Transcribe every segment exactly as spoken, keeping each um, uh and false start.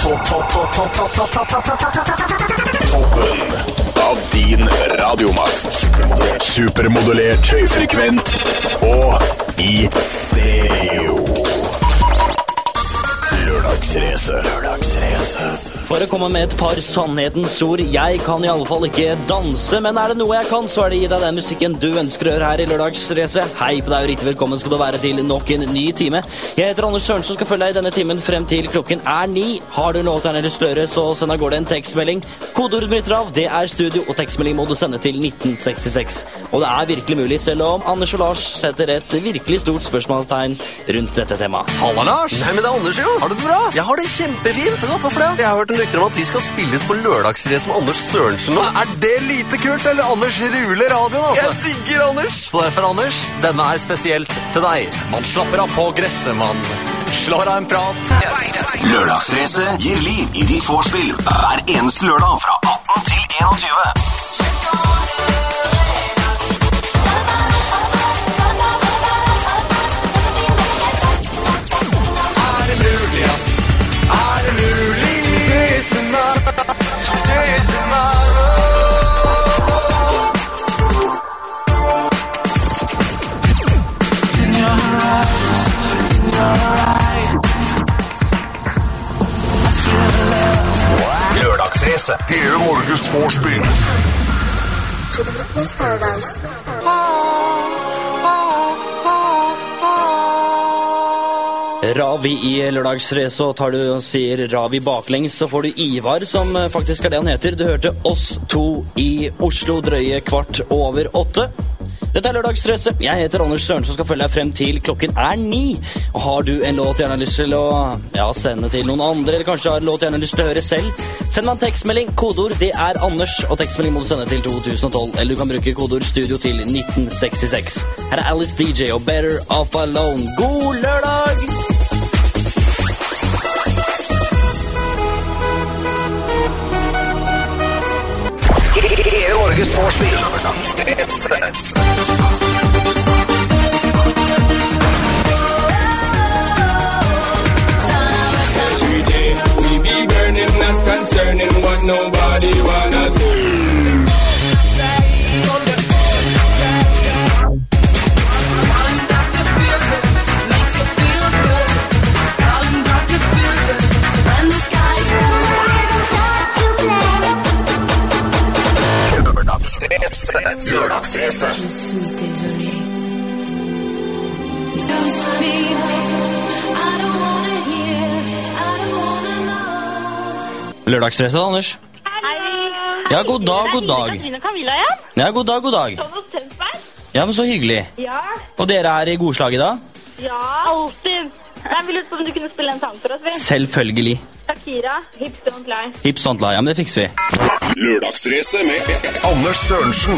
Toppen av din radiomast. Supermodulert, høyfrekvent og i stereo. Lørdagsrace. Lørdagsrace. For å komme med et par sannhetens ord, jeg kan i alle fall ikke danse, men er det noe jeg kan, så er det gi deg den musikken du ønsker å høre her i Lørdagsrace. Hei på deg og riktig velkommen skal du være til nok en ny time. Jeg heter Anders Sørensen og skal følge deg i denne timen frem til klokken er ni. Har du låt her nede sløre, så send av gårde en tekstmelding. Kodeord benytter av, det er studio, og tekstmelding må du sende til nitten sekstiseks. Og det er virkelig mulig, selv om Anders og Lars setter et virkelig stort spørsmålstegn rundt dette temaet. Halla, Lars! Nei, men det er Anders jo. Har du det bra? Jeg har det kjempefint. Så godt, hvorfor det? Jeg har hørt en rykter om at de skal spilles på Lørdagsrace med Anders Sørensen. Er det lite kult, eller Anders ruler radioen, altså? Jeg digger Anders! Så derfor, Anders, denne er spesielt til deg. Man slapper av på gresset, man slår av en prat. Lørdagsrace gir liv i ditt vorspiel hver eneste lørdag fra atten til tjueen. Lørdagsrace. Hele Norges vorspiel. Ravi i Lørdagsrace, og tar du og sier Ravi baklengs, så får du Ivar, som faktisk er det han heter. Du hørte oss to i Oslo, drøye kvart over åtte. Dette er Lørdagsrace. Jeg heter Anders Sørensen og skal følge deg frem til klokken er ni. Og har du en låt gjerne lyst til å ja, sende til noen andre, eller kanskje har en låt gjerne lyst til å høre selv, send meg en tekstmelding. Kodeord, det er Anders, og tekstmelding må du sende til to tusen og tolv, eller du kan bruke kodeord studio til nitten sekstiseks. Her er Alice D J og Better Off Alone. God lørdag! Hele Norges vorspiel. Every day we be burning, not concerning what nobody wanna see. Lørdagsrace. Lørdagsrace, Anders. Hei. Ja, god dag, god dag. Katrine Camilla igjen. Ja, god dag, god dag. Sånn hos Tønsberg. Ja, men så hyggelig. Ja. Og dere er i godslag i dag? Ja, alltid. Jeg vil lurt på om du kunne spille en sang for oss, vi. Selvfølgelig. Shakira, Hips Don't Lie. Hips Don't Lie, ja, men det fikser vi. Lørdagsrace med Anders Sørensen.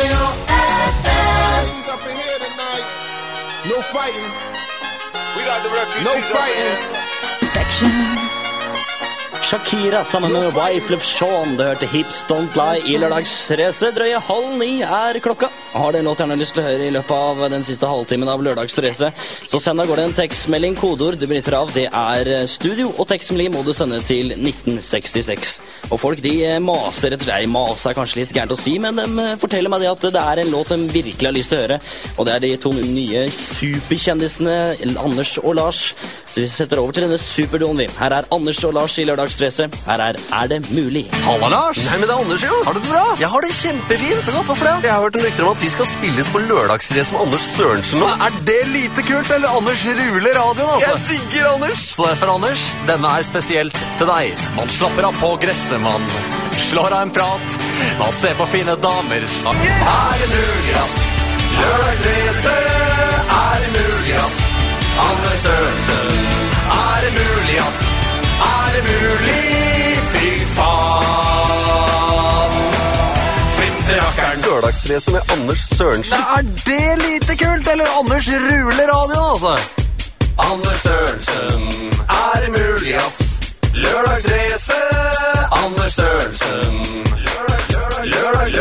No fighting. We got the refugees. No fighting. Shakira sammen med Wyclef Jean. Du hørte Hips Don't Lie i Lørdagsrace. Drøye halv ni er klokka. Har du en låt gjerne lyst til å høre i løpet av den siste halvtimen av Lørdagsrace, så send av gårde en tekstmelding. Kodeord du benytter av, det er studio, og tekstmelding må du sende til nitten sekstiseks. Og folk de maser etter deg. Maser er kanskje litt gærent å si, men de forteller meg det at det er en låt de virkelig har lyst til å høre. Og det er de to nye superkjendisene Anders og Lars. Så vi setter over til denne superduoen vi. Her er Anders og Lars i Lørdagsrace. Her er Er det mulig? Halla, Lars! Nei, men det er Anders jo. Har du det bra? Jeg har det kjempefint. Så godt, hvorfor det? Jeg har hørt en rykter om at de skal spilles på Lørdagsrace med Anders Sørensen. Er det lite kult, eller Anders ruler radioen, altså? Jeg digger Anders! Så derfor, Anders, denne er spesielt til deg. Man slapper av på gresset, man slår av en prat. Man ser på fine damer. Er det mulig, ass? Lørdagsrace, er det mulig, ass? Anders Sørensen, er det mulig, ass? Er det mulig? Fy faen. Fimterakkeren. Lørdagsrace med Anders Sørensen. Er det lite kult, eller Anders ruler radioen, altså? Anders Sørensen, er det mulig, ass? Lørdagsrace, Anders Sørensen. Lørdag, lørdag, lørdag,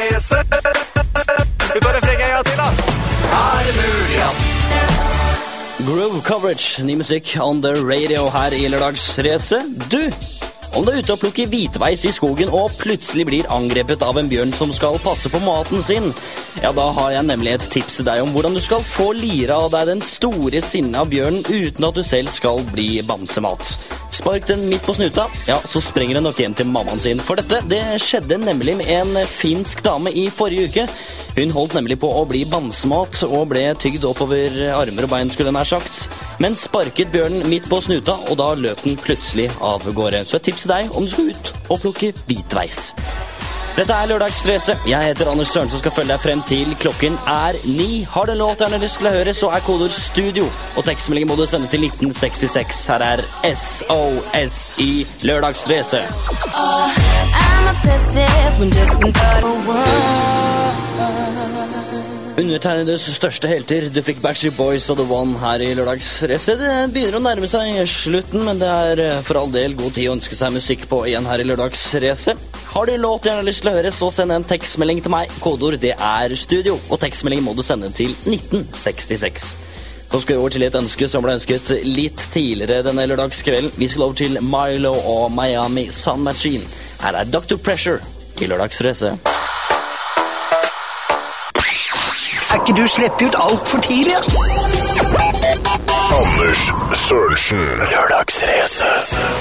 lørdagsrace. Vi bare frekker en gang til, da. Er det mulig, ass? Groove Coverage, ny musikk on the radio her i Lørdagsrace. Du, om du er ute og plukker hvitveis i skogen og plutselig blir angrepet av en bjørn som skal passe på maten sin, ja, da har jeg nemlig et tips til deg om hvordan du skal få lira av deg den store sinne av bjørnen uten at du selv skal bli bamsemat. Spark den midt på snuta, ja, så sprenger den nok hjem til mammaen sin. For dette, det skjedde nemlig med en finsk dame i forrige uke. Hun holdt nemlig på å bli bamsemat og ble tygd oppover armer og bein, skulle den ha sagt. Men sparket bjørnen midt på snuta, og da løp den plutselig av gårde. Så et tips til deg om du skal ut og plukke hvitveis. Dette er Lørdagsrace. Jeg heter Anders Sørensen og skal følge deg frem til klokken er ni. Har du en låt jeg har lyst til å høre, så er kodeord studio. Og tekstmelding må du sende til nitten sekstiseks. Her er S O S i Lørdagsrace. Oh, I'm obsessive when just when the Undertegnedes største helter, du fikk Backstreet Boys og The One her i Lørdagsrace. Det begynner å nærme seg slutten, men det er for all del god tid å ønske seg musikk på igjen her i Lørdagsrace. Har du en låt jeg har lyst til å høre, så send en tekstmelding til meg. Kodeord, det er studio, og tekstmelding må du sende til nitten sekstiseks. Så skal vi over til et ønske som ble ønsket litt tidligere denne lørdagskvelden. Vi skal over til Milo og Miami Sun Machine. Her er doktor Pressure i Lørdagsrace. Er ikke du slipper ut alt for tidlig? Anders Sørensen. Lørdagsrace.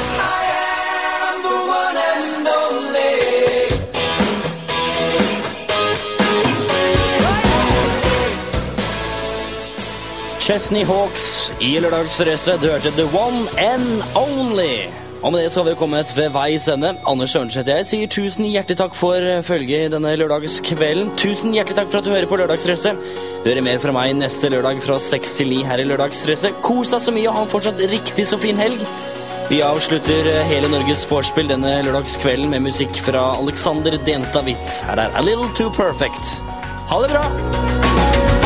Chesney Hawks i Lørdagsrace. Du hørte The One and Only. Og med det så har vi kommet ved veis ende. Anders Sørensen heter jeg. Sier tusen hjertelig takk for følge i denne lørdagskvelden. Tusen hjertelig takk for at du hører på Lørdagsrace. Du hører mer fra meg neste lørdag fra seks til ni her i Lørdagsrace. Kos deg så mye og ha en fortsatt riktig så fin helg. Vi avslutter hele Norges vorspiel denne lørdagskvelden med musikk fra Alexander Denstad Witt. Her er A Little Too Perfect. Ha det bra!